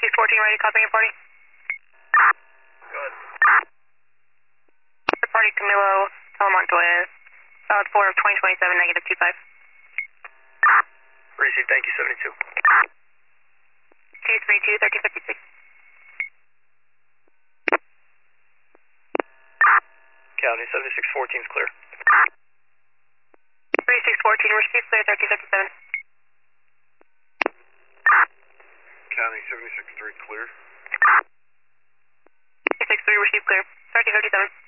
14 ready, copying your party. Good. Party Camilo, Telemontoya, solid 4 of 2027, negative 25. Received, thank you, 72. 232, 1356. County, 7614 is clear. 3614, received clear, 1357. County, 763 clear. 663, received clear, 1357.